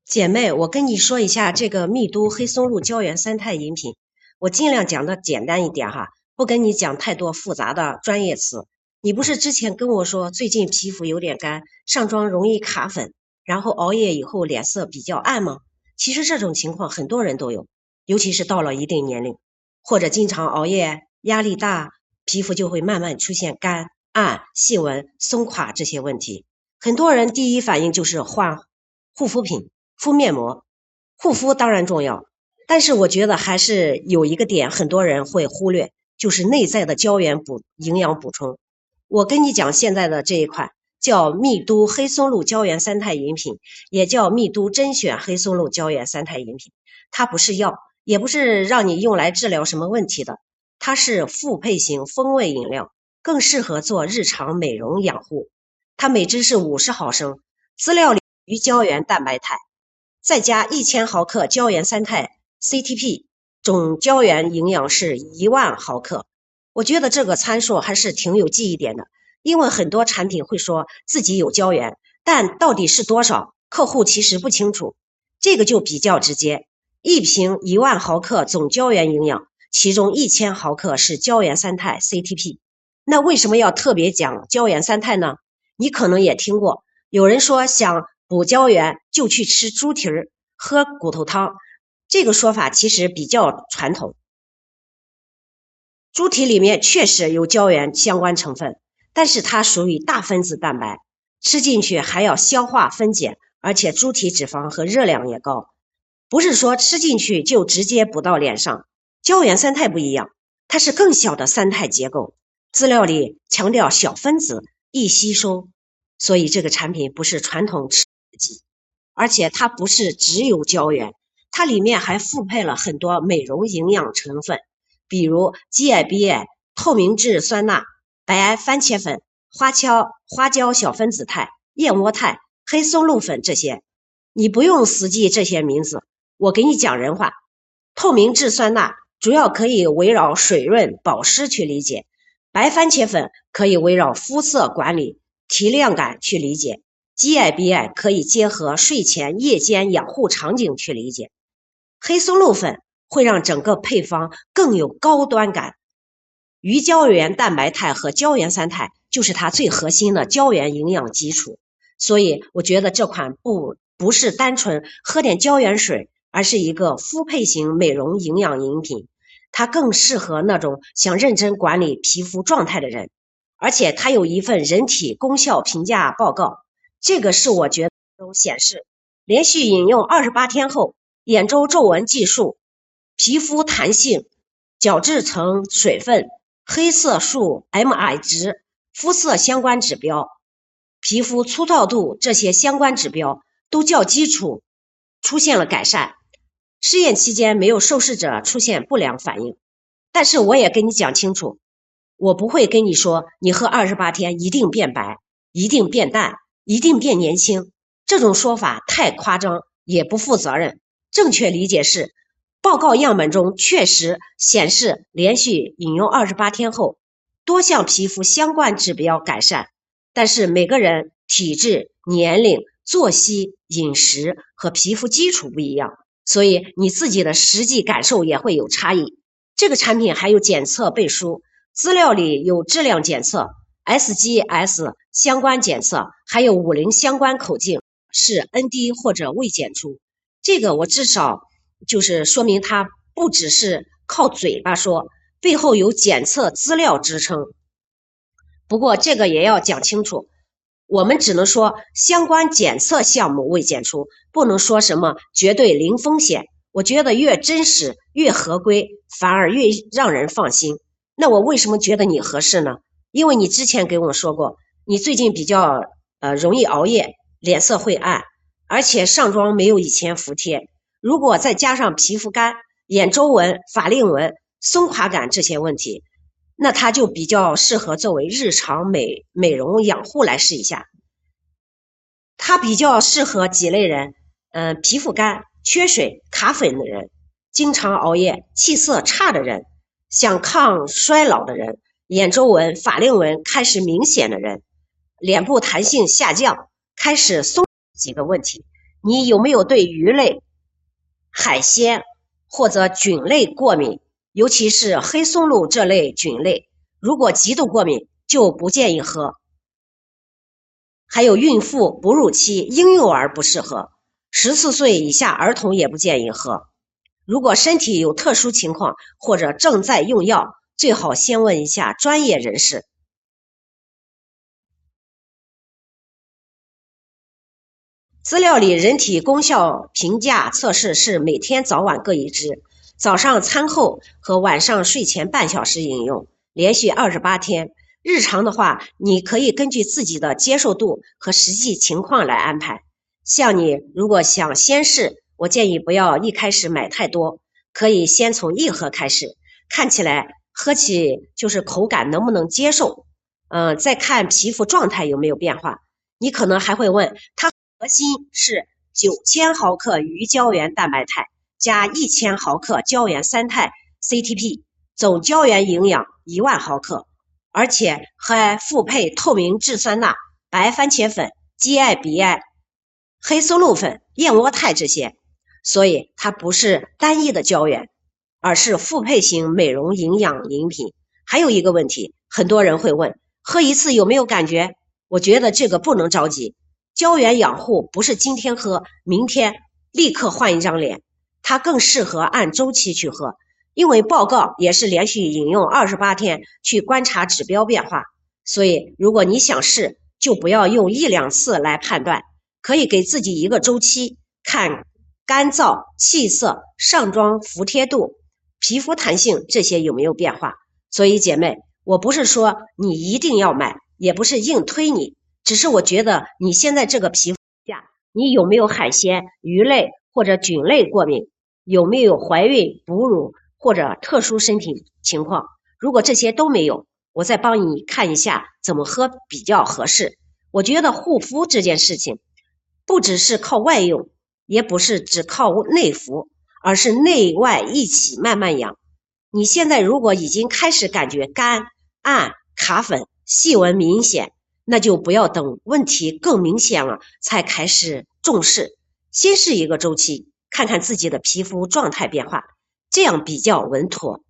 姐妹，我跟你说一下这个蜜都黑松露胶原三肽饮品，我尽量讲的简单一点哈，不跟你讲太多复杂的专业词。你不是之前跟我说最近皮肤有点干，上妆容易卡粉，然后熬夜以后脸色比较暗吗？其实这种情况很多人都有，尤其是到了一定年龄，或者经常熬夜、压力大，皮肤就会慢慢出现干、暗、细纹、松垮这些问题。很多人第一反应就是换护肤品。敷面膜，护肤当然重要，但是我觉得还是有一个点很多人会忽略，就是内在的胶原营养补充。我跟你讲，现在的这一款叫蜜都黑松露胶原三肽饮品，也叫蜜都甄选黑松露胶原三肽饮品。它不是药，也不是让你用来治疗什么问题的，它是复配型风味饮料，更适合做日常美容养护。它每支是50毫升，资料里鱼胶原蛋白肽。再加1000毫克胶原三肽 CTP， 总胶原营养是10000毫克。我觉得这个参数还是挺有记忆点的，因为很多产品会说自己有胶原，但到底是多少，客户其实不清楚。这个就比较直接，一瓶10000毫克总胶原营养，其中1000毫克是胶原三肽 CTP。那为什么要特别讲胶原三肽呢？你可能也听过，有人说想补胶原就去吃猪蹄儿，喝骨头汤，这个说法其实比较传统。猪蹄里面确实有胶原相关成分，但是它属于大分子蛋白，吃进去还要消化分解，而且猪蹄脂肪和热量也高，不是说吃进去就直接补到脸上。胶原三肽不一样，它是更小的三肽结构，资料里强调小分子易吸收，所以这个产品不是传统吃剂，而且它不是只有胶原，它里面还复配了很多美容营养成分，比如 GIBA、透明质酸钠、白番茄粉、花椒小分子肽、燕窝肽、黑松露粉这些。你不用死记这些名字，我给你讲人话。透明质酸钠主要可以围绕水润保湿去理解，白番茄粉可以围绕肤色管理提亮感去理解， GIBI 可以结合睡前夜间养护场景去理解，黑松露粉会让整个配方更有高端感。鱼胶原蛋白肽和胶原三肽就是它最核心的胶原营养基础，所以我觉得这款不是单纯喝点胶原水，而是一个复配型美容营养饮品，它更适合那种想认真管理皮肤状态的人。而且它有一份人体功效评价报告，这个是我觉得都显示，连续饮用28天后，眼周皱纹计数、皮肤弹性、角质层水分、黑色素 MI 值、肤色相关指标、皮肤粗糙度这些相关指标都较基础出现了改善。试验期间没有受试者出现不良反应，但是我也跟你讲清楚，我不会跟你说你喝28天一定变白，一定变淡，一定变年轻，这种说法太夸张，也不负责任。正确理解是，报告样本中确实显示连续饮用28天后，多项皮肤相关指标改善，但是每个人体质、年龄、作息、饮食和皮肤基础不一样，所以你自己的实际感受也会有差异。这个产品还有检测背书，资料里有质量检测、SGS 相关检测，还有50相关口径，是 ND 或者未检出。这个我至少就是说明它不只是靠嘴巴说，背后有检测资料支撑。不过这个也要讲清楚，我们只能说相关检测项目未检出，不能说什么绝对零风险。我觉得越真实越合规，反而越让人放心。那我为什么觉得你合适呢？因为你之前跟我说过，你最近比较容易熬夜，脸色会暗，而且上妆没有以前服帖。如果再加上皮肤干、眼周纹、法令纹、松垮感这些问题，那它就比较适合作为日常美容养护来试一下。它比较适合几类人，皮肤干、缺水、卡粉的人，经常熬夜、气色差的人，想抗衰老的人，眼周纹、法令纹开始明显的人，脸部弹性下降，开始松几个问题。 你有没有对鱼类、海鲜或者菌类过敏，尤其是黑松露这类菌类，如果极度过敏就不建议喝。还有孕妇、哺乳期、婴幼儿不适合，14岁以下儿童也不建议喝。如果身体有特殊情况或者正在用药，最好先问一下专业人士。资料里人体功效评价测试是每天早晚各一支，早上餐后和晚上睡前半小时饮用，连续28天。日常的话，你可以根据自己的接受度和实际情况来安排。像你如果想先试，我建议不要一开始买太多，可以先从1盒开始，看起来喝起就是口感能不能接受，再看皮肤状态有没有变化。你可能还会问，它核心是9000毫克鱼胶原蛋白肽加1000毫克胶原三肽 CTP， 总胶原营养10000毫克，而且还复配透明质酸钠、白番茄粉、GI、BI、黑松露粉、燕窝肽这些，所以它不是单一的胶原，而是复配型美容营养饮品。还有一个问题，很多人会问，喝一次有没有感觉？我觉得这个不能着急，胶原养护不是今天喝，明天立刻换一张脸，它更适合按周期去喝，因为报告也是连续饮用28天去观察指标变化。所以如果你想试，就不要用1-2次来判断，可以给自己一个周期，看干燥、气色、上妆服帖度、皮肤弹性这些有没有变化。所以姐妹，我不是说你一定要买，也不是硬推你，只是我觉得你现在这个皮肤下，你有没有海鲜、鱼类或者菌类过敏？有没有怀孕、哺乳或者特殊身体情况？如果这些都没有，我再帮你看一下怎么喝比较合适。我觉得护肤这件事情，不只是靠外用，也不是只靠内服，而是内外一起慢慢养。你现在如果已经开始感觉干、暗、卡粉、细纹明显，那就不要等问题更明显了才开始重视，先试一个周期，看看自己的皮肤状态变化，这样比较稳妥。